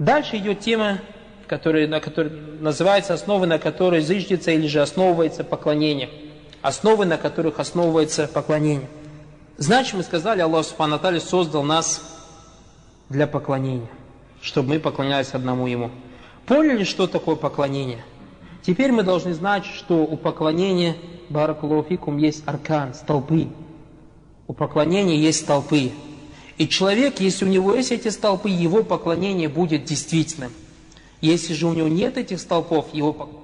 Дальше идет тема, которая называется «Основы, на которой зыждется или же основывается поклонение». Основы, на которых основывается поклонение. Значит, мы сказали, Аллах Субхану ва Тааля создал нас для поклонения, чтобы мы поклонялись одному Ему. Поняли, что такое поклонение? Теперь мы должны знать, что у поклонения, баракаллаху фикум, есть аркан, столпы. У поклонения есть столпы. И человек, если у него есть эти столпы, его поклонение будет действительным. Если же у него нет этих столпов, его поклонение...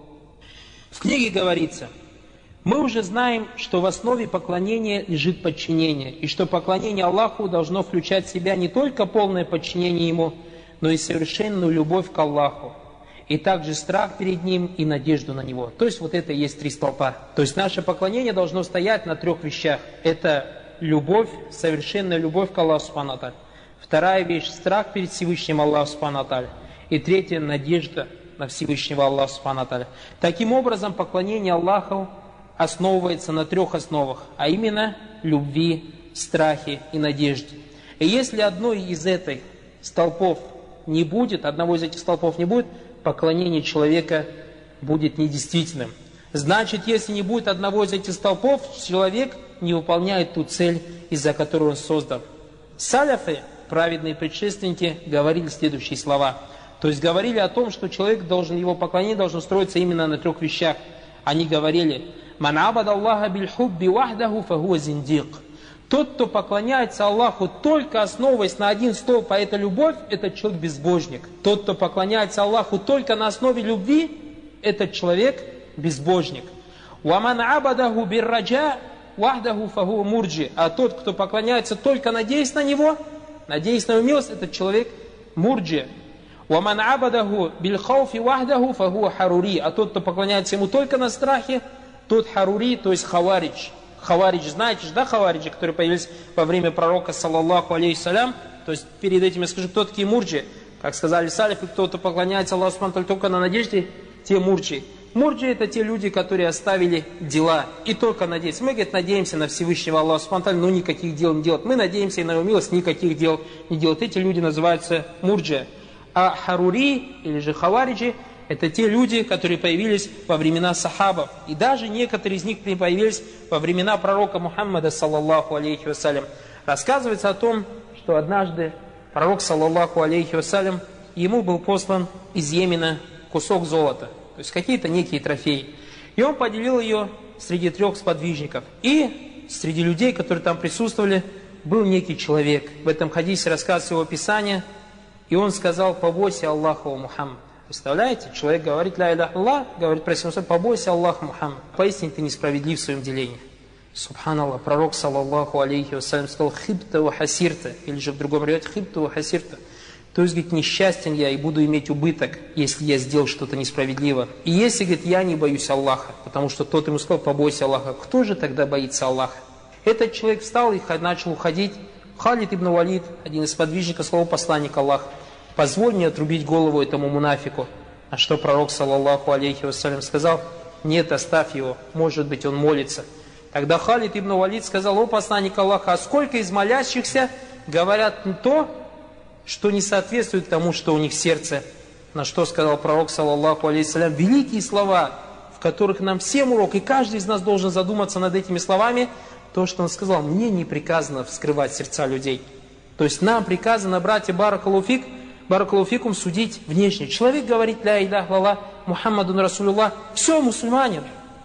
В книге говорится, мы уже знаем, что в основе поклонения лежит подчинение, и что поклонение Аллаху должно включать в себя не только полное подчинение Ему, но и совершенную любовь к Аллаху, и также страх перед Ним и надежду на Него. То есть вот это и есть три столпа. То есть наше поклонение должно стоять на трех вещах. Это любовь, совершенная любовь к Аллаху Субхану ва Тааля. Вторая вещь – страх перед Всевышним Аллаху Субхану ва Тааля. И третья – надежда на Всевышнего Аллаха Субхану ва Тааля. Таким образом, поклонение Аллаху основывается на трех основах, а именно любви, страхе и надежде. И если одной из этих столпов не будет, одного из этих столпов не будет, поклонение человека будет недействительным. Значит, если не будет одного из этих столпов, человек не выполняет ту цель, из-за которой он создан. Саляфы, праведные предшественники, говорили следующие слова. То есть говорили о том, что человек должен, его поклонение должно строиться именно на трех вещах. Они говорили: «Ман абада Аллаха биль хубби вахдаху фахуа зиндик». Тот, кто поклоняется Аллаху только основываясь на один столб, а это любовь, этот человек безбожник. Тот, кто поклоняется Аллаху только на основе любви, этот человек безбожник. «Ваман абадаху бирраджа вахдаху фахуа мурджи». А тот, кто поклоняется только надеясь на Него, надеясь на Его милость, этот человек мурджи. «Ваман абадаху биль хауфи вахдаху фахуа харури». А тот, кто поклоняется Ему только на страхе, тот харури, то есть хаваридж. Хаваридж, знаете же, да, хавариджи, которые появились во время пророка, саллаллаху алейхиссалям. То есть перед этим я скажу, кто такие мурджи. Как сказали салифы, кто-то поклоняется Аллаху Субхану ва Тааля только на надежде, те мурджи. Мурджи — это те люди, которые оставили дела и только надеются. Мы, говорит, надеемся на Всевышнего Аллаха Субхану ва Тааля, но никаких дел не делать. Мы надеемся и на Его милость, никаких дел не делать. Эти люди называются мурджи. А харури, или же хавариджи, это те люди, которые появились во времена сахабов. И даже некоторые из них появились во времена пророка Мухаммада, саллаллаху алейхи вассалям. Рассказывается о том, что однажды пророк, саллаллаху алейхи вассалям, ему был послан из Йемена кусок золота. То есть какие-то некие трофеи. И он поделил ее среди трех сподвижников. И среди людей, которые там присутствовали, был некий человек. В этом хадисе рассказывается его описание. И он сказал: «Побойся Аллаха, о Мухаммад». Представляете? Человек говорит: «Ля иляха Аллах», говорит про себя: «Побойся Аллаха, Мухаммад». Поистине ты несправедлив в своем делении. Субханаллах. Пророк, саллаллаху алейхи вассалям, сказал: «Хибта ва хасирта». Или же в другом ряде: «Хибта ва хасирта». То есть, говорит, несчастен я и буду иметь убыток, если я сделал что-то несправедливо. И если, говорит, я не боюсь Аллаха, потому что тот ему сказал: «Побойся Аллаха». Кто же тогда боится Аллаха? Этот человек встал и начал уходить. Халид ибн Валид, один из сподвижников, сказал: «Посланник Аллаха, позволь мне отрубить голову этому мунафику». А что пророк, саллаллаху алейхи вассалям, сказал: «Нет, оставь его, может быть, он молится». Тогда Халид ибн Валид сказал: «О посланник Аллаха, а сколько из молящихся говорят то, что не соответствует тому, что у них в сердце?» На что сказал пророк, саллаллаху алейхи вассалям, великие слова, в которых нам всем урок, и каждый из нас должен задуматься над этими словами. То, что он сказал: «Мне не приказано вскрывать сердца людей». То есть нам приказано, братья, баракалуфикум, судить внешне. Человек говорит: «Ля иляха илlallah, Мухаммадун Расулуллах», все, мусульманин.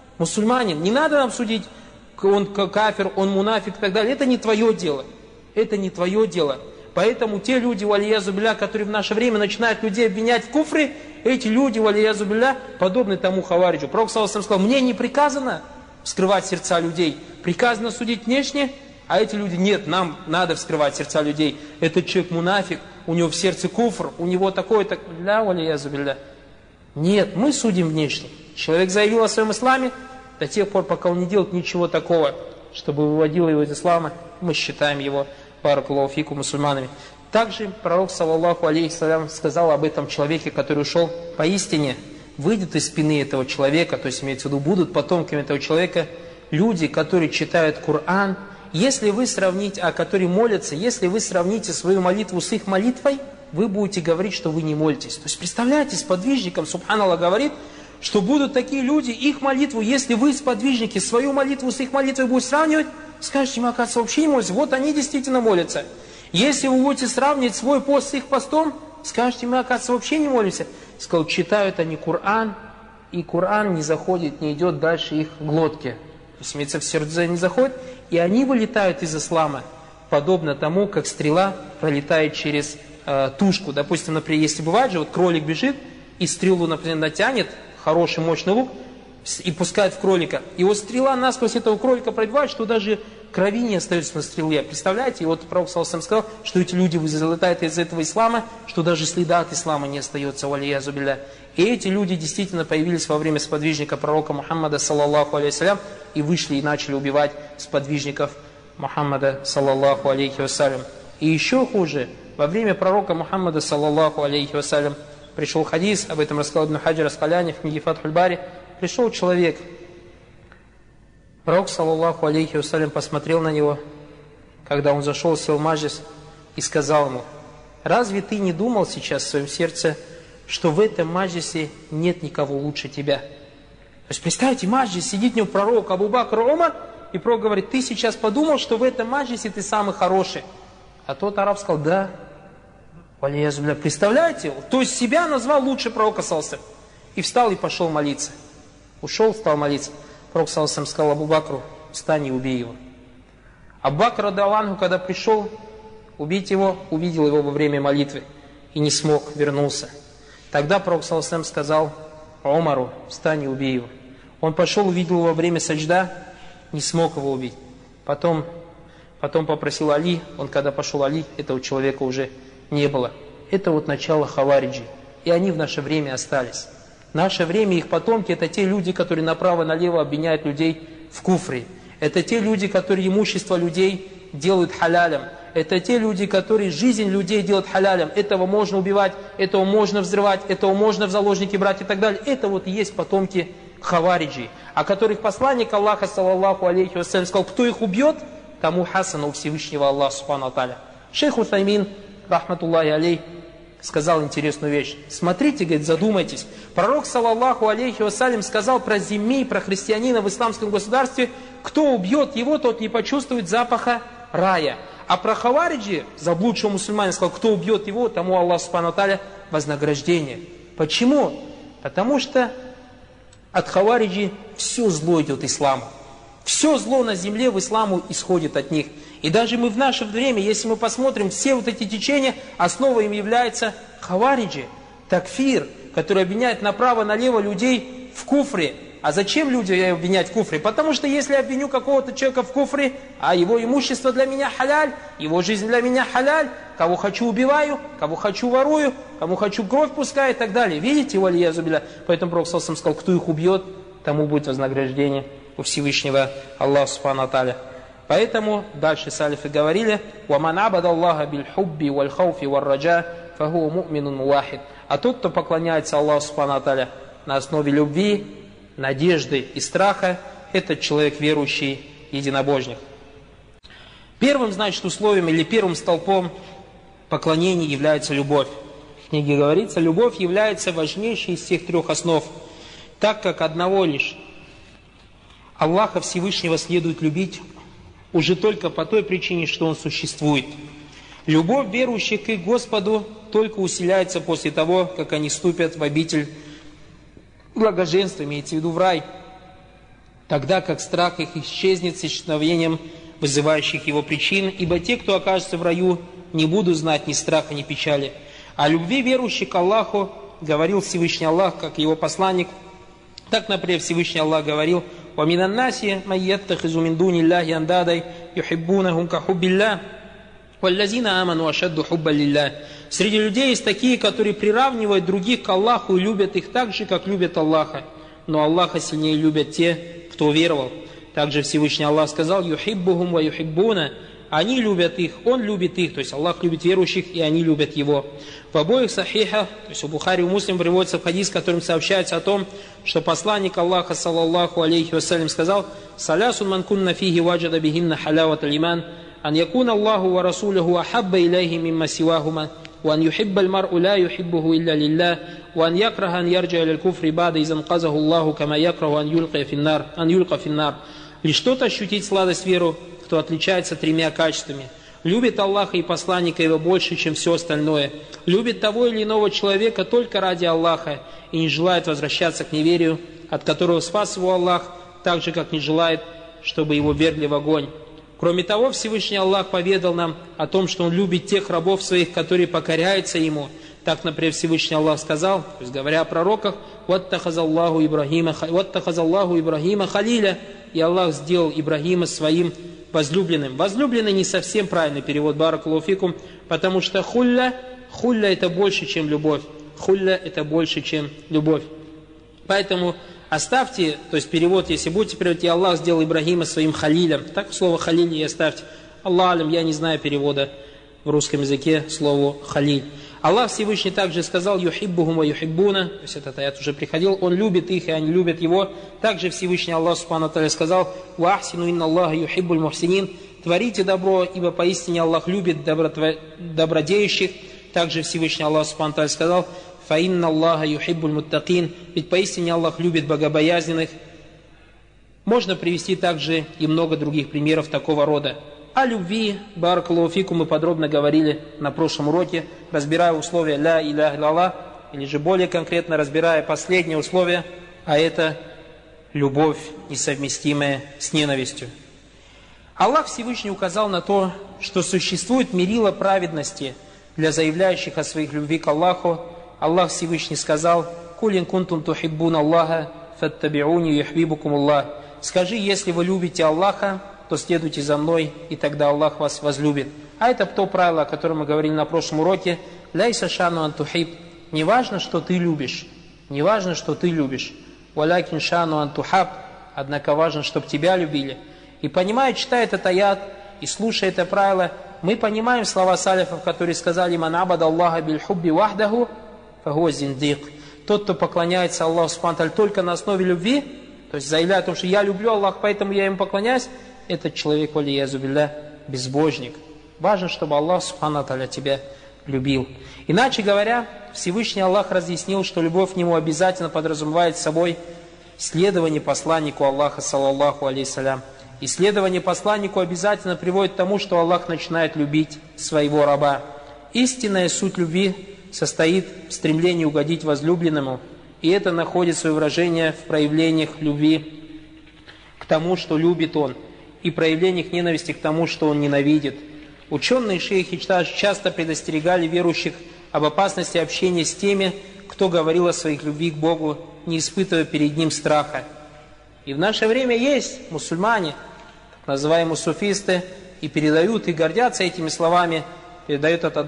Не надо нам судить, он кафир, он мунафик и так далее. Это не твое дело. Это не твое дело. Поэтому те люди, валиязу билля, которые в наше время начинают людей обвинять в куфре, эти люди, валиязу билля, подобны тому хавариджу. Пророк саллаллаху алейхи ва саллям сказал: «Мне не приказано вскрывать сердца людей, приказано судить внешне». А эти люди: «Нет, нам надо вскрывать сердца людей. Этот человек мунафик, у него в сердце куфр, у него такое-то». Ля валиязу билля. Нет, мы судим внешне. Человек заявил о своем исламе, до тех пор, пока он не делает ничего такого, чтобы выводило его из ислама, мы считаем его, баракаллаху фикум, мусульманами. Также пророк, саллаллаху алейхи салям, сказал об этом человеке, который ушел: «Поистине выйдет из спины этого человека», то есть имеется в виду, будут потомками этого человека люди, которые читают Коран. Если вы сравните, которые молятся, если вы сравните свою молитву с их молитвой, вы будете говорить, что вы не молитесь. То есть, представляете, сподвижникам, субханаллах, говорит, что будут такие люди, их молитву, если вы, сподвижники, свою молитву с их молитвой будете сравнивать, скажете, мы, оказывается, вообще не молимся. Вот они действительно молятся. Если вы будете сравнивать свой пост с их постом, скажете, мы, оказывается, вообще не молимся. Сказал, читают они Коран, и Коран не заходит, не идет дальше их глотки. То есть, имеется в сердце не заходит, и они вылетают из ислама, подобно тому, как стрела пролетает через тушку. Допустим, например, если бывает же, вот кролик бежит, и стрелу, например, натянет, хороший мощный лук, и пускает в кролика. И вот стрела насквозь этого кролика пробивает, что даже крови не остается на стреле. Представляете? И вот пророк саллаллаху алейхи ва саллям сказал, что эти люди вылетают из этого ислама, что даже следа от ислама не остается. Валиязу билля. И эти люди действительно появились во время сподвижника пророка Мухаммада, саллаллаху алейхи ва саллям, и вышли и начали убивать сподвижников Мухаммада, саллаллаху алейхи ва саллям. И еще хуже, во время пророка Мухаммада, саллаллаху алейхи ва саллям, пришел хадис, об этом рассказал Ибн Хаджар Аскаляни в книге Фатхуль Бари. Пришел человек, пророк, саллаллаху алейхи ва саллям, посмотрел на него, когда он зашел, сел в маджлис, и сказал ему, разве ты не думал сейчас в своем сердце, что в этом маджлисе нет никого лучше тебя? То есть, представьте, маджлис, сидит в нем пророк Абу Бакр, Умар, и пророк говорит, ты сейчас подумал, что в этом маджлисе ты самый хороший? А тот араб сказал, да. Представляете? То есть себя назвал лучше пророка саллаллаху. И встал и пошел молиться. Ушел, стал молиться. Пророк саллаллаху сказал Абу Бакру, встань и убей его. Абу Бакр, радиаллаху, когда пришел убить его, увидел его во время молитвы и не смог, вернулся. Тогда пророк саллаллаху сказал Умару, встань и убей его. Он пошел, увидел его во время саджда, не смог его убить. Потом попросил Али, он когда пошел Али, этого человека уже не было. Это вот начало хавариджи. И они в наше время остались. В наше время их потомки это те люди, которые направо-налево обвиняют людей в куфре. Это те люди, которые имущество людей делают халялем. Это те люди, которые жизнь людей делают халялем. Этого можно убивать, этого можно взрывать, этого можно в заложники брать и так далее. Это вот и есть потомки хавариджи, о которых посланник Аллаха, саллаллаху алейхи ва саллям, сказал, кто их убьет, тому хасана у Всевышнего Аллаха, субхану ва тааля. Шейх Утаймин, рахматуллахи алейх, сказал интересную вещь. Смотрите, говорит, задумайтесь. Пророк, саллаллаху алейхи ва саллям, сказал про зимми, про христианина в исламском государстве, кто убьет его, тот не почувствует запаха рая. А про хавариджи, заблудшего мусульманина, сказал, кто убьет его, тому Аллах, субхану ва тааля, вознаграждение. Почему? Потому что от хавариджи все зло идет исламу. Все зло на земле в исламу исходит от них. И даже мы в наше время, если мы посмотрим, все вот эти течения, основой им является хавариджи, такфир, который обвиняет направо-налево людей в куфре. А зачем люди обвинять в куфре? Потому что если я обвиню какого-то человека в куфре, а его имущество для меня халяль, его жизнь для меня халяль, кого хочу убиваю, кого хочу ворую, кому хочу кровь пускаю и так далее. Видите, валиязу билля? Поэтому пророк саллаллаху алейхи ва саллям сказал, кто их убьет, тому будет вознаграждение у Всевышнего Аллаха субхану ва тааля. Поэтому дальше салифы говорили, وَمَنْ عَبَدَ اللَّهَ بِالْحُبِّ وَالْخَوْفِ وَالرَّجَاءِ فَهُوَ مُؤْمِنٌ مُوَاحِدٌ. А тот, кто поклоняется Аллаху субхану ва тааля на основе любви, надежды и страха, этот человек верующий, единобожник. Первым, значит, условием или первым столпом поклонения является любовь. В книге говорится, любовь является важнейшей из всех трех основ, так как одного лишь Аллаха Всевышнего следует любить уже только по той причине, что Он существует. Любовь верующих к их Господу только усиляется после того, как они вступят в обитель благоженства, имеется в виду в рай, тогда как страх их исчезнет с исчезновением вызывающих его причин, ибо те, кто окажется в раю, не будут знать ни страха, ни печали. О любви верующих к Аллаху говорил Всевышний Аллах, как его посланник. Так, например, Всевышний Аллах говорил, وَمِنَ النَّاسِ مَنْ يَتَّخِذُ مِنْ دُونِ اللَّهِ أَنْدَادًا يُحِبُّونَهُمْ كَحُبِّ اللَّهِ وَالَّذِينَ آمَنُوا أَشَدُّ حُبًّا لِلَّهِ. Среди людей есть такие, которые приравнивают других к Аллаху и любят их так же, как любят Аллаха. Но Аллаха сильнее любят те, кто уверовал. Также Всевышний Аллах сказал, يُحِبُّهُمْ وَيُحِبُّونَ. Они любят их, Он любит их, то есть Аллах любит верующих, и они любят Его. В обоих сахихах, то есть у Бухари и Муслим приводится в хадис, в котором сообщается о том, что посланник Аллаха, саллаллаху алейхи ва саллям, сказал, «Салясун ман кунна фихи ваджада бихинна халяват алиман, ан якун Аллаху ва расулиху ахабба илейхи мимма сивахума, وأن يحب المرء لا يحبه إلا لله وأن يكره أن يرجع إلى الكفر بعد إذا انقذه الله كما يكره أن يلقى في النار. Лишь тот ощутить сладость веру, кто отличается тремя качествами. Любит Аллаха и посланника его больше, чем все остальное. Любит того или иного человека только ради Аллаха и не желает возвращаться к неверию, от которого спас его Аллах, так же, как не желает, чтобы его вергли в огонь. Кроме того, Всевышний Аллах поведал нам о том, что Он любит тех рабов своих, которые покоряются Ему. Так, например, Всевышний Аллах сказал, то есть говоря о пророках, «Ваттахазаллаху Ибрахима халиля», и Аллах сделал Ибрахима своим возлюбленным. Возлюбленный не совсем правильный перевод, баракаллаху фикум, потому что хулля это больше, чем любовь. Хулля это больше, чем любовь. Поэтому оставьте, то есть перевод, если будете переводить, и Аллах сделал Ибрахима своим халилем. Так слово халиль и оставьте. Аллах алим, я не знаю перевода в русском языке слову халиль. Аллах Всевышний также сказал «Юхиббухум ва юхиббуна», то есть этот аят уже приходил, Он любит их, и они любят Его. Также Всевышний Аллах Субхану ва Тааля сказал «Ва ахсину инна Аллаха юхиббуль мухсинин», творите добро, ибо поистине Аллах любит добродеющих. Также Всевышний Аллах Субхану ва Тааля сказал «Фа инна Аллаха юхиббуль муттакин», ведь поистине Аллах любит богобоязненных. Можно привести также и много других примеров такого рода. О любви, баракаллаху фикум, мы подробно говорили на прошлом уроке, разбирая условия ля иляха илlallah, или же более конкретно разбирая последнее условие, а это любовь, несовместимая с ненавистью. Аллах Всевышний указал на то, что существует мерило праведности для заявляющих о своих любви к Аллаху. Аллах Всевышний сказал: «Кулин кунтум тухиббун Аллаха, фаттабиуни юхбибукум Аллах». Скажи, если вы любите Аллаха, то следуйте за мной, и тогда Аллах вас возлюбит. А это то правило, о котором мы говорили на прошлом уроке. «Ляйса шану ан тухиб». Не важно, что ты любишь. Не важно, что ты любишь. «Валякин шану ан тухаб». Однако важно, чтобы тебя любили. И понимая, читая этот аят и слушая это правило, мы понимаем слова салифов, которые сказали: «Ман абада Аллаха биль хубби вахдаху, фахуа зиндик». Тот, кто поклоняется Аллаху субхану ва тааля только на основе любви, то есть заявляя о том, что я люблю Аллаха, поэтому я ему поклоняюсь, этот человек, валиязу билля, безбожник. Важно, чтобы Аллах субхану ва тааля тебя любил. Иначе говоря, Всевышний Аллах разъяснил, что любовь к Нему обязательно подразумевает собой следование посланнику Аллаха, саллаллаху алейхиссалям. И следование посланнику обязательно приводит к тому, что Аллах начинает любить своего раба. Истинная суть любви состоит в стремлении угодить возлюбленному, и это находит свое выражение в проявлениях любви к тому, что любит он, и проявлениях ненависти к тому, что он ненавидит. Ученые шейхи часто предостерегали верующих об опасности общения с теми, кто говорил о своих любви к Богу, не испытывая перед Ним страха. И в наше время есть мусульмане, так называемые суфисты, и передают, и гордятся этими словами, передают от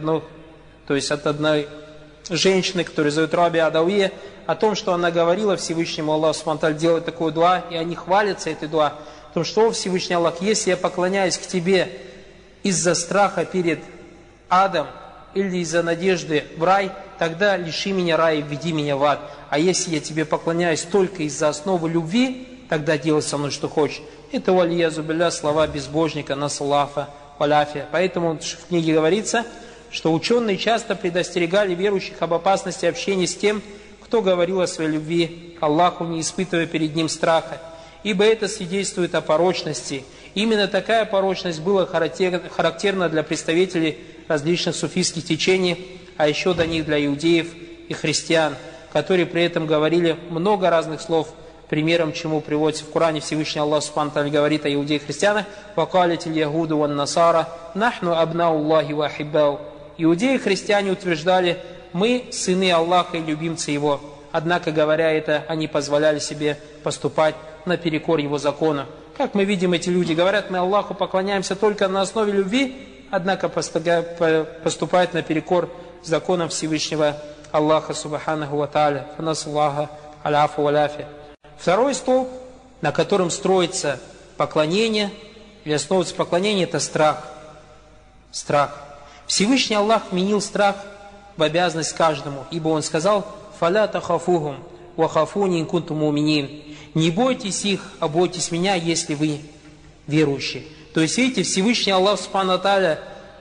одной женщины, которая зовут Рабия Адауия, о том, что она говорила Всевышнему Аллаху субхану ва тааля делать такую дуа, и они хвалятся этой дуа. Потому что, о Всевышний Аллах, если я поклоняюсь к Тебе из-за страха перед адом или из-за надежды в рай, тогда лиши меня рая и введи меня в ад. А если я Тебе поклоняюсь только из-за основы любви, тогда делай со мной что хочешь. Это валиязу билля слова безбожника, насаллафа, валяфия. Поэтому в книге говорится, что ученые часто предостерегали верующих об опасности общения с тем, кто говорил о своей любви к Аллаху, не испытывая перед Ним страха. Ибо это свидетельствует о порочности. Именно такая порочность была характерна для представителей различных суфийских течений, а еще до них для иудеев и христиан, которые при этом говорили много разных слов, примером чему приводится в Коране. Всевышний Аллах субхану ва тааля говорит о иудеях и христианах: «Вакалитиль ягуду ван насара, нахну абнау Аллахи ва ахиббау». Иудеи и христиане утверждали: мы сыны Аллаха и любимцы Его. Однако, говоря это, они позволяли себе поступать наперекор Его закона. Как мы видим, эти люди говорят: мы Аллаху поклоняемся только на основе любви, однако поступают наперекор законам Всевышнего Аллаха субханаху ва тааля. Фанасаллаха аляфу валяфи. Второй столб, на котором строится поклонение, или основывается поклонение, это страх. Страх. Всевышний Аллах вменил страх в обязанность каждому, ибо Он сказал: «Фаля тахафухум, ва хафуни ин кунтум му'минин». Не бойтесь их, а бойтесь меня, если вы верующие. То есть, видите, Всевышний Аллах субхану ва тааля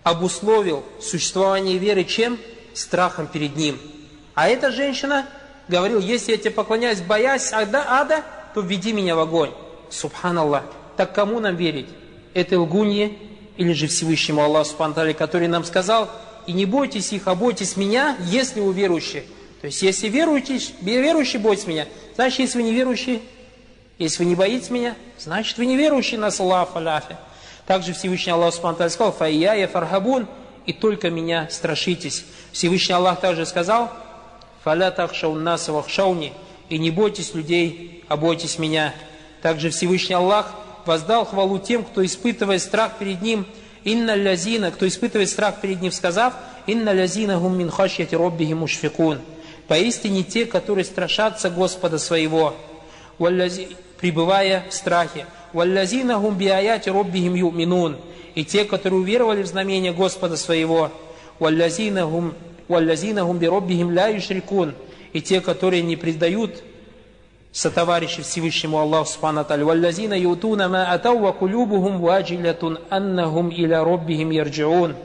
обусловил существование веры чем? Страхом перед Ним. А эта женщина говорила: если я тебе поклоняюсь, боясь ада, то введи меня в огонь. Субханаллах. Так кому нам верить? Этой лгунье или же Всевышнему Аллаху Субхану ва Тааля, который нам сказал: и не бойтесь их, а бойтесь меня, если вы верующие. То есть, если верующий, бойтесь меня. Значит, если вы не верующие, если вы не боитесь меня, значит, вы не верующие, на салаф аляфи. Также Всевышний Аллах Субхану ва Тааля сказал: файяя фархабун, и только меня страшитесь. Всевышний Аллах также сказал: фаля тахшаун наса вахшауни, и не бойтесь людей, а бойтесь меня. Также Всевышний Аллах воздал хвалу тем, кто испытывает страх перед Ним, кто испытывает страх перед Ним, сказав: инна лязина гум мин хашьяти роббихи мушфикун. Поистине те, которые страшатся Господа своего, пребывая в страхе. Валлазина гум би аяти роббихим юминун. И те, которые уверовали в знамение Господа своего. Валлазина гум би роббихим ля юшрикун. И те, которые не предают сотоварищи Всевышнему Аллаху Субхану ва Тааля. Валлазина ютуна ма атау ва кулюбухум ваджилятун аннахум иля роббихим ярджиун.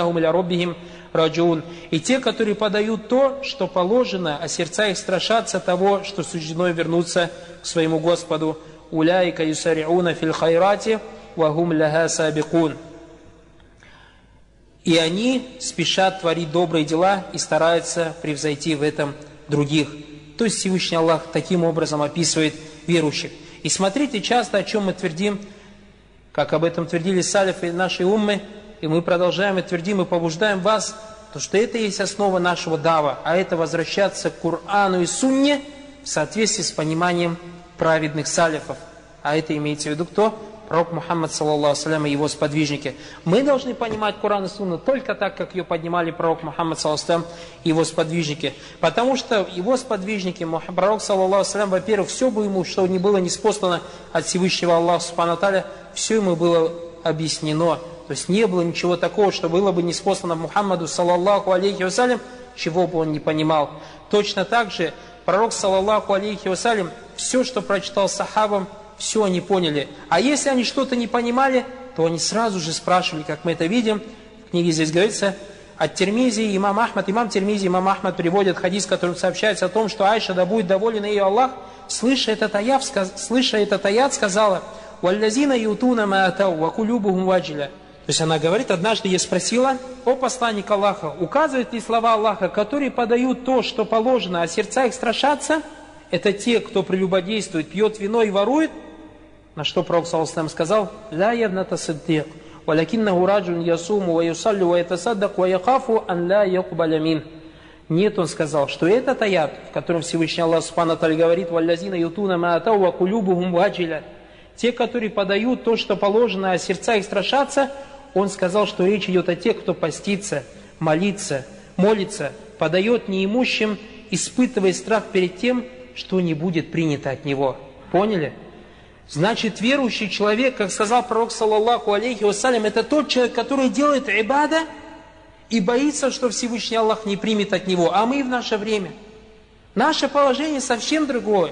И те, которые подают то, что положено, а сердца их страшатся того, что суждено вернуться к своему Господу. Уляйка юсариуна фил хайрати ва гум ляха сабикун. И они спешат творить добрые дела и стараются превзойти в этом других. То есть Всевышний Аллах таким образом описывает верующих. И смотрите, часто о чем мы твердим, как об этом твердили салифы нашей уммы, и мы продолжаем и твердим, и побуждаем вас, то что это есть основа нашего дава, а это возвращаться к Корану и Сунне в соответствии с пониманием праведных салифов. А это имеется в виду кто? Пророк Мухаммад, саллаллаху салям, и его сподвижники. Мы должны понимать Коран и Сунну только так, как ее поднимали пророк Мухаммад, саллаллаху салям, и его сподвижники. Потому что его сподвижники, пророк, саллаллаху салям, во-первых, все бы ему, что не было ниспослано от Всевышнего Аллаха Субхану ва Тааля, все ему было объяснено. То есть не было ничего такого, что было бы ниспослано Мухаммаду, саллаллаху алейхи вассалям, чего бы он не понимал. Точно так же пророк, саллаллаху алейхи вассалям, все, что прочитал сахабам, все они поняли. А если они что-то не понимали, то они сразу же спрашивали, как мы это видим. В книге здесь говорится: от Тирмизи, имам Тирмизи, имам Ахмад приводят хадис, в котором сообщается о том, что Айша, да будет доволен ее Аллах, слыша этот аят, сказала: «Валлазина ютуна ма атау, ва кулюбухум ваджиля». То есть она говорит: однажды я спросила: о посланник Аллаха, указывают ли слова Аллаха, которые подают то, что положено, а сердца их страшатся? Это те, кто прелюбодействует, пьет вино и ворует? На что пророк, саллаллаху алейхи ва саллям, сказал: ля ябната сиддик, валякиннаху раджун ясуму ва юсаллю ва ятасаддак ва яхафу ан ля якубаля мин. Нет, он сказал, что этот аят, в котором Всевышний Аллах Субхану ва Тааля говорит: валлазина ютуна ма атау ва кулюбухум ваджиля, те, которые подают то, что положено, а сердца их страшатся, он сказал, что речь идет о тех, кто постится, молится, подает неимущим, испытывая страх перед тем, что не будет принято от него. Поняли? Значит, верующий человек, как сказал пророк, саллаллаху алейхи вассалям, это тот человек, который делает ибада и боится, что Всевышний Аллах не примет от него. А мы в наше время. Наше положение совсем другое.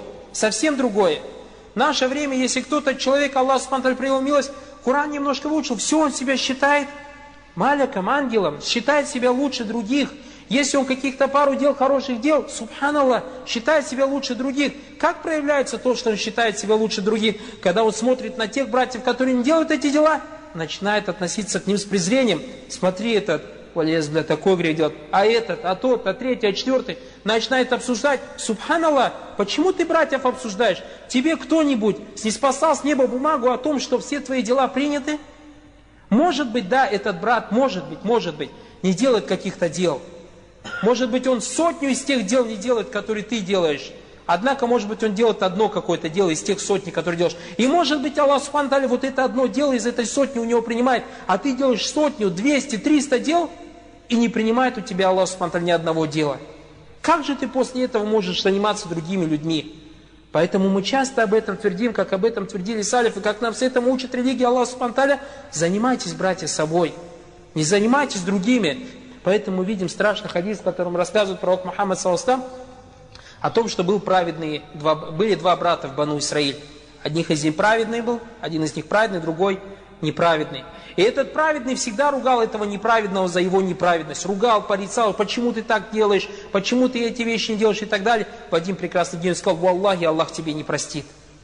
В наше время, если кто-то, человек, Аллах Субхану ва Тааля привел милость, Коран немножко выучил, все, он себя считает маляком, ангелом, считает себя лучше других. Если он каких-то пару дел, хороших дел, субханаллах, считает себя лучше других. Как проявляется то, что он считает себя лучше других? Когда он смотрит на тех братьев, которые не делают эти дела, начинает относиться к ним с презрением. Смотри, этот, валез, бля, такой грех делает, а этот, а тот, а третий, а четвертый. Начинает обсуждать. Субханаллах, почему ты братьев обсуждаешь? Тебе кто-нибудь ниспослал с неба бумагу о том, что все твои дела приняты? Может быть, да, этот брат, может быть, не делает каких-то дел. Может быть, он 100 из тех дел не делает, которые ты делаешь. Однако, может быть, он делает одно какое-то дело из тех 100, которые делаешь. И может быть, Аллах Субхану ва Тааля вот это одно дело из этой 100 у него принимает, а ты делаешь 100, 200, 300 дел, и не принимает у тебя Аллах Субхану ва Тааля ни одного дела. Как же ты после этого можешь заниматься другими людьми? Поэтому мы часто об этом твердим, как об этом твердили салифы, как нам с этим учит религия Аллаха Субхану ва Тааля. Занимайтесь, братья, собой. Не занимайтесь другими. Поэтому мы видим страшный хадис, в котором рассказывает пророк Мухаммад, саллаллаху алейхи ва саллям, о том, что были два брата в Бану Исраиль. Один из них праведный был, другой неправедный. И этот праведный всегда ругал этого неправедного за его неправедность. Ругал, порицал, почему ты так делаешь, почему ты эти вещи не делаешь и так далее. В один прекрасный день он сказал: «Валлахи, Аллах тебе не простит».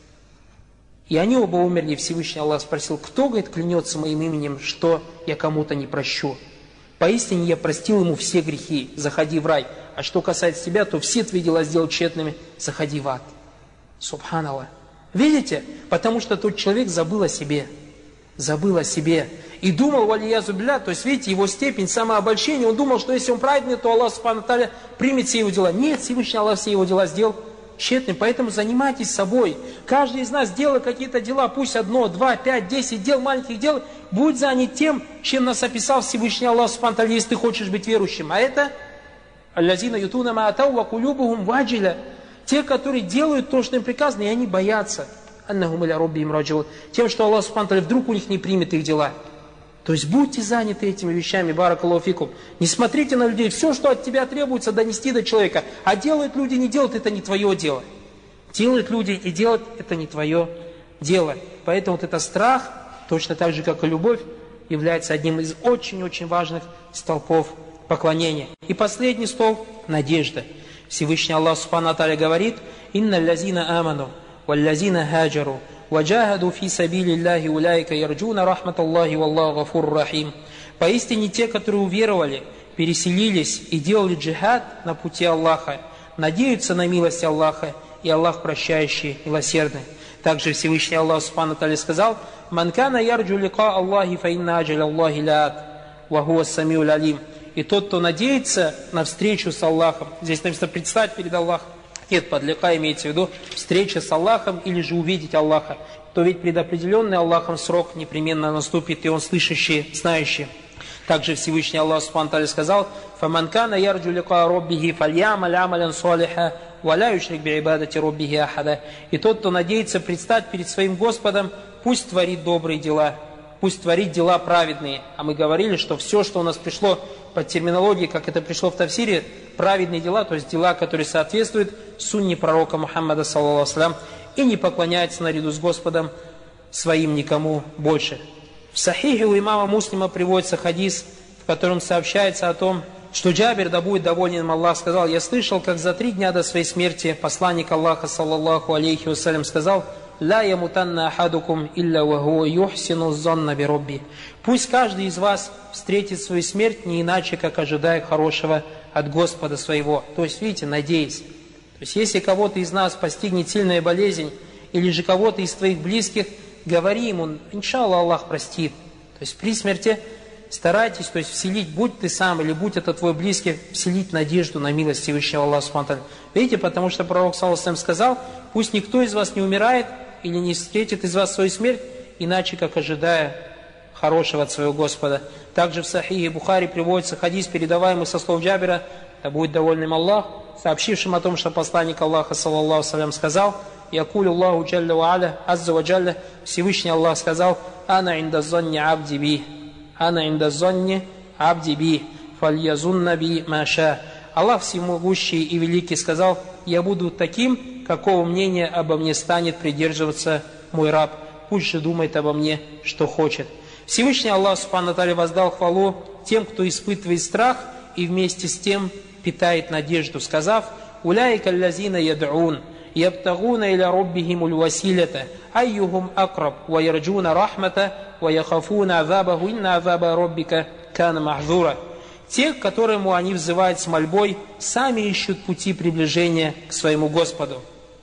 И они оба умерли. Всевышний Аллах спросил: кто, говорит, клянется моим именем, что я кому-то не прощу? Поистине я простил ему все грехи, заходи в рай. А что касается тебя, то все твои дела сделал тщетными, заходи в ад. Субханаллах. Видите? Потому что тот человек забыл о себе. Забыл о себе. И думал, валиязу билля, то есть, видите, его степень самообольщения, он думал, что если он праведный, то Аллах Субхану ва Тааля примет все его дела. Нет, Всевышний Аллах все его дела сделал тщетными. Поэтому занимайтесь собой. Каждый из нас, делая какие-то дела, пусть 1, 2, 5, 10 дел, маленьких дел, будь занят тем, чем нас описал Всевышний Аллах Субхану ва Тааля, если ты хочешь быть верующим. А это аллазина ютуна ма атау ва кулюбухум ваджиля. Те, которые делают то, что им приказано, и они боятся. Аннахум иля роббихим раджиун. Тем, что Аллах Субхану ва Тааля вдруг у них не примет их дела. То есть будьте заняты этими вещами, баракаллаху фикум. Не смотрите на людей, все, что от тебя требуется, донести до человека. А делают люди, не делают, это не твое дело. Делают люди и делать, это не твое дело. Поэтому вот этот страх, точно так же, как и любовь, является одним из очень-очень важных столпов поклонения. И последний столб – надежда. Всевышний Аллах Субхану ва Тааля говорит: «Инна лазина аману, валлазина хаджару, ваджахаду фи сабилиллахи уляйка ярджуна рахматаллахи валлаху гафур рахим». Поистине те, которые уверовали, переселились и делали джихад на пути Аллаха, надеются на милость Аллаха, и Аллах прощающий, милосердный. Также Всевышний Аллах Субхану ва Тааля сказал: «Ман кана ярджу лика Аллахи фа инна аджаля Аллахи лаат, ва хуа самиуль алим». И тот, кто надеется на встречу с Аллахом, здесь написано «предстать перед Аллахом». Нет, под лика имеется в виду встреча с Аллахом или же увидеть Аллаха. То ведь предопределенный Аллахом срок непременно наступит, и Он слышащий, знающий. Также Всевышний Аллах Субхану ва Тааля сказал: «Фаман кана ярджу лика роббихи фальямаль амалян салиха, ва ла юшрик би'ибадати роббихи ахада». И тот, кто надеется предстать перед своим Господом, пусть творит добрые дела, пусть творит дела праведные. А мы говорили, что все, что у нас пришло под терминологией, как это пришло в Тафсире, праведные дела, то есть дела, которые соответствуют сунне пророка Мухаммада, саллаллаху алейхи ва саллям, и не поклоняется наряду с Господом своим никому больше. В Сахихе у имама Муслима приводится хадис, в котором сообщается о том, что Джабир, да будет доволен им Аллах, сказал: «Я слышал, как за 3 дня до своей смерти посланник Аллаха, саллаллаху алейхи ва саллям, сказал: «Ла ямутанна ахадукум илля ва хуа юхсину зонна би робби». Пусть каждый из вас встретит свою смерть не иначе, как ожидая хорошего от Господа своего. То есть, видите, надеясь. То есть, если кого-то из нас постигнет сильная болезнь, или же кого-то из твоих близких, говори ему: иншаллах, Аллах простит. То есть, при смерти старайтесь, то есть, вселить, будь ты сам или будь это твой близкий, вселить надежду на милость Всевышнего Аллаха Субхану ва Тааля. Видите, потому что пророк, саллаллаху алейхи ва саллям, сказал: пусть никто из вас не умирает или не встретит из вас свою смерть, иначе как ожидая хорошего от своего Господа. Также в Сахихе Бухари приводится хадис, передаваемый со слов Джабира, да будет доволен им Аллах, сообщившим о том, что посланник Аллаха, саллаллаху алейхи ва саллям, сказал: «Якулю Аллаху джалля ва аля, азза ва джалля», Всевышний Аллах сказал: «Ана инда зонни абди би, ана инда зонни абди би, фальязунна би маша». Аллах всемогущий и великий сказал: «Я буду таким, какого мнения обо мне станет придерживаться мой раб. Пусть же думает обо мне, что хочет». Всевышний Аллах Субхану ва Тааля воздал хвалу тем, кто испытывает страх и вместе с тем питает надежду, сказав: «Уляйка аллазина яд'ун, ябтагуна иля роббихимуль василята, айюхум акраб, ва ярджуна рахмата, ва яхафуна азабаху, инна азаба роббика кана махзура». Те, к которому они взывают с мольбой, сами ищут пути приближения к своему Господу.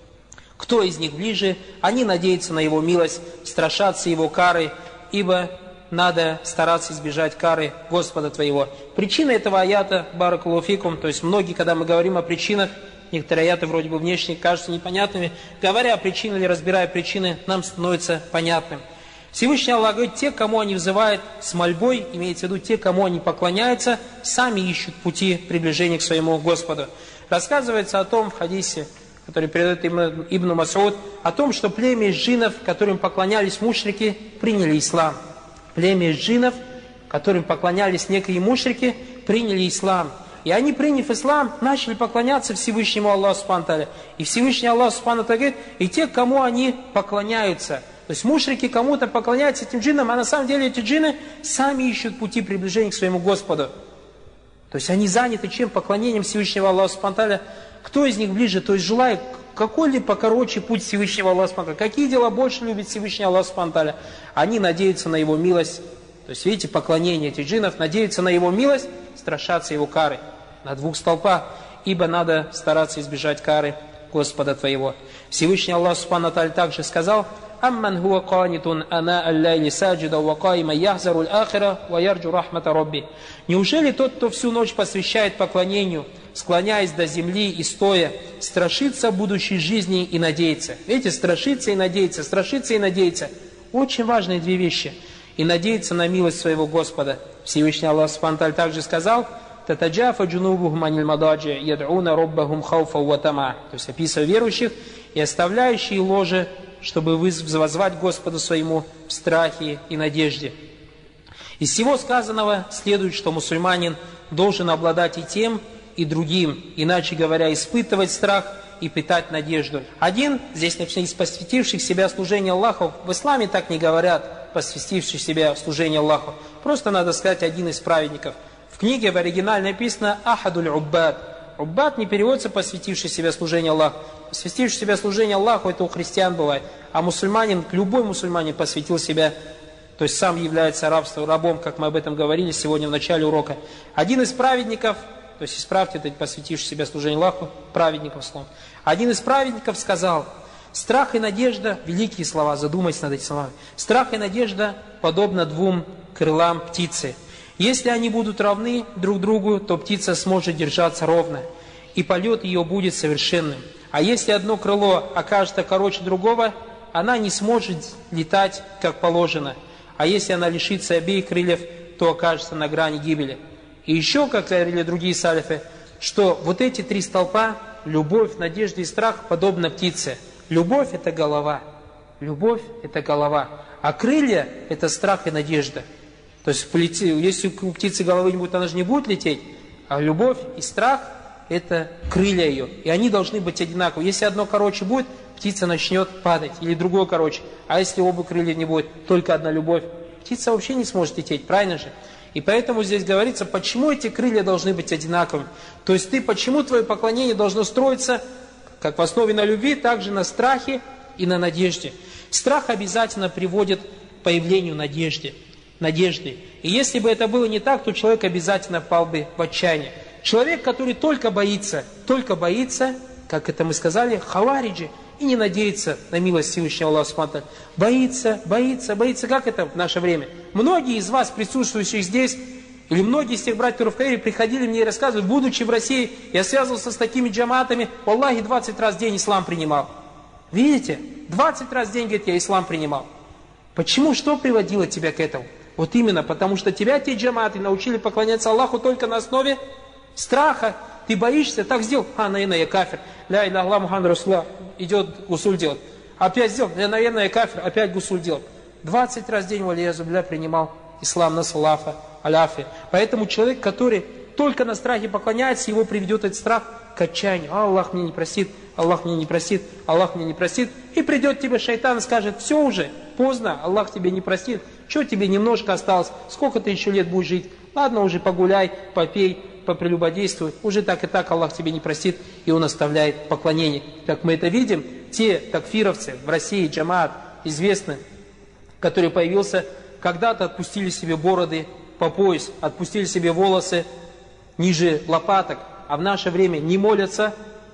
Кто из них ближе? Они надеются на Его милость, страшатся Его кары, ибо надо стараться избежать кары Господа твоего. Причина этого аята, баракаллаху фикум, то есть многие, когда мы говорим о причинах, некоторые аяты вроде бы внешне кажутся непонятными, говоря о причинах или разбирая причины, нам становится понятным. Всевышний Аллах говорит: те, кому они взывают с мольбой, имеется в виду те, кому они поклоняются, сами ищут пути приближения к своему Господу. Рассказывается о том в хадисе, который передает Ибн Мас'уд, о том, что племя из джиннов, которым поклонялись мушрики, приняли ислам. Племя из джиннов, которым поклонялись некие мушрики, приняли ислам. И они, приняв ислам, начали поклоняться Всевышнему Аллаху Субхану ва Тааля. И Всевышний Аллах Субхану ва Тааля говорит: и те, кому они поклоняются, То есть мушрики кому-то поклоняются этим джиннам, а на самом деле эти джинны сами ищут пути приближения к своему Господу. То есть они заняты чем? Поклонением Всевышнего Аллаха Субхану ва Тааля. Кто из них ближе? То есть желая, какой ли покороче путь Всевышнего Аллаха Субхану ва Тааля? Какие дела больше любит Всевышний Аллах Субхану ва Тааля? Они надеются на Его милость. То есть видите, поклонение этих джиннов, надеются на Его милость, страшатся Его кары. На двух столпах. Ибо надо стараться избежать кары Господа твоего. Всевышний Аллах Субхану ва Тааля также сказал: «Амман хуа канитун ана аллайли саджида ва кайма яхзару аль-ахира ва ярджу рахмата рабби». Неужели тот, кто всю ночь посвящает поклонению, склоняясь до земли и стоя, страшится будущей жизни и надеется? Видите, страшится и надеется, страшится и надеется. Очень важные две вещи. И надеется на милость своего Господа. Всевышний Аллах Субхану ва Тааля также сказал: «Татаджафа джунубухум аниль мададжи яд'уна роббахум хауфа ва тама». То есть описывая верующих и оставляющие ложе, чтобы воззвать Господу своему в страхе и надежде. Из всего сказанного следует, что мусульманин должен обладать и тем, и другим, иначе говоря, испытывать страх и питать надежду. Один, здесь написано, из посвятивших себя служению Аллаху, в исламе так не говорят, посвятивших себя служению Аллаху. Просто надо сказать, один из праведников. В книге в оригинале написано «Ахадуль Уббад». Уббад не переводится «посвятивший себя служению Аллаху». Посвятивший себя служению Аллаху, это у христиан бывает. А мусульманин, любой мусульманин посвятил себя, то есть сам является рабом, как мы об этом говорили сегодня в начале урока. Один из праведников, то есть исправьте это, посвятивший себя служению Аллаху, праведников словом. Один из праведников сказал: страх и надежда, великие слова, задумайтесь над этими словами. Страх и надежда подобно двум крылам птицы. Если они будут равны друг другу, то птица сможет держаться ровно, и полет ее будет совершенным. А если одно крыло окажется короче другого, она не сможет летать, как положено. А если она лишится обеих крыльев, то окажется на грани гибели. И еще, как говорили другие салифы, что вот эти три столпа, любовь, надежда и страх, подобно птице. Любовь – это голова. Любовь – это голова. А крылья – это страх и надежда. То есть, если у птицы головы не будет, она же не будет лететь. А любовь и страх – это крылья ее. И они должны быть одинаковы. Если одно короче будет, птица начнет падать. Или другое короче. А если оба крылья не будет, только одна любовь, птица вообще не сможет лететь. Правильно же? И поэтому здесь говорится, почему эти крылья должны быть одинаковыми. То есть почему твое поклонение должно строиться, как в основе на любви, так же на страхе и на надежде. Страх обязательно приводит к появлению надежды. И если бы это было не так, то человек обязательно пал бы в отчаяние. Человек, который только боится, как это мы сказали, хавариджи, и не надеется на милость Всевышнего Аллаха Субхану ва Тааля. Боится. Как это в наше время? Многие из вас, присутствующих здесь, или многие из тех братьев, которые в Каире, приходили мне и рассказывали, будучи в России, я связывался с такими джаматами, Аллахи 20 раз в день ислам принимал. Видите? 20 раз в день, говорит, я ислам принимал. Почему? Что приводило тебя к этому? Вот именно, потому что тебя те джаматы научили поклоняться Аллаху только на основе страха. Ты боишься, так сделал, наверное, я кафир. Ля иля Аллах Мухаммад Расулуллах, идет гусуль делать. Опять сделал, наверное, я кафир, опять гусуль делать. 20 раз в день валиязубля принимал ислам на салафа, аляфи. Поэтому человек, который только на страхе поклоняется, его приведет этот страх к отчаянию. Аллах мне не простит, Аллах мне не простит, Аллах мне не простит. И придет тебе шайтан и скажет: все уже, поздно, Аллах тебе не простит. Что тебе немножко осталось? Сколько ты еще лет будешь жить? Ладно, уже погуляй, попей, попрелюбодействуй. Уже так и так Аллах тебе не простит, и Он оставляет поклонение. Как мы это видим, те такфировцы в России, джамаат, известны, который появился, когда-то отпустили себе бороды по пояс, отпустили себе волосы ниже лопаток, а в наше время не молятся,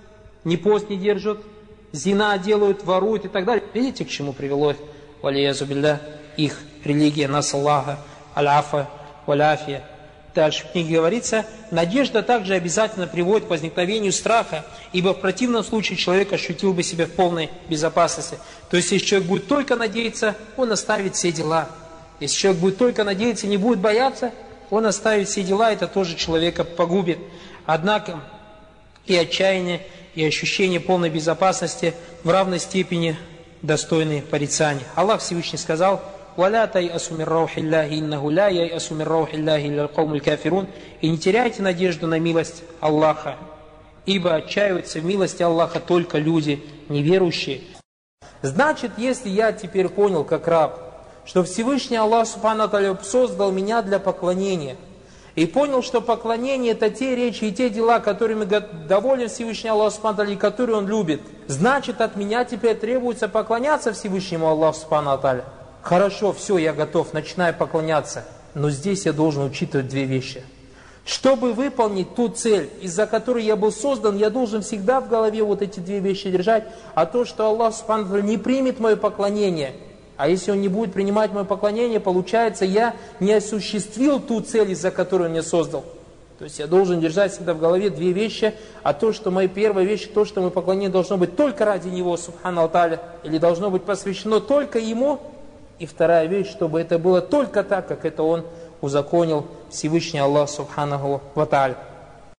ни пост не держат, зина делают, воруют и так далее. Видите, к чему привело, валиязу билля, их религия, нас Аллаха, аляфа, валяфия. Дальше в книге говорится, надежда также обязательно приводит к возникновению страха, ибо в противном случае человек ощутил бы себя в полной безопасности. То есть, если человек будет только надеяться, он оставит все дела. Если человек будет только надеяться и не будет бояться, он оставит все дела, это тоже человека погубит. Однако и отчаяние, и ощущение полной безопасности в равной степени достойны порицания. Аллах Всевышний сказал: «Валя тайасу мир раухиллахи иннаху ля яйасу мир раухиллахи илля аль-каумуль кафирун». И не теряйте надежду на милость Аллаха, ибо отчаиваются в милости Аллаха только люди неверующие. Значит, если я теперь понял, как раб, что Всевышний Аллах Субхану ва Тааля создал меня для поклонения, и понял, что поклонение это те речи и те дела, которыми доволен Всевышний Аллах Субхану ва Тааля, и которые Он любит, значит, от меня теперь требуется поклоняться Всевышнему Аллаху Субхану ва Тааля. Хорошо, все, я готов, начинаю поклоняться. Но здесь я должен учитывать две вещи. Чтобы выполнить ту цель, из-за которой я был создан, я должен всегда в голове вот эти две вещи держать. А то, что Аллах Субхану ва Тааля не примет мое поклонение, а если Он не будет принимать мое поклонение, получается, я не осуществил ту цель, из-за которой Он меня создал. То есть я должен держать всегда в голове две вещи. А то, что моя первая вещь, то, что мое поклонение должно быть только ради Него, Субхану ва Тааля, или должно быть посвящено только Ему. И вторая вещь, чтобы это было только так, как это Он узаконил Всевышний Аллах Субханаху ва Тааля.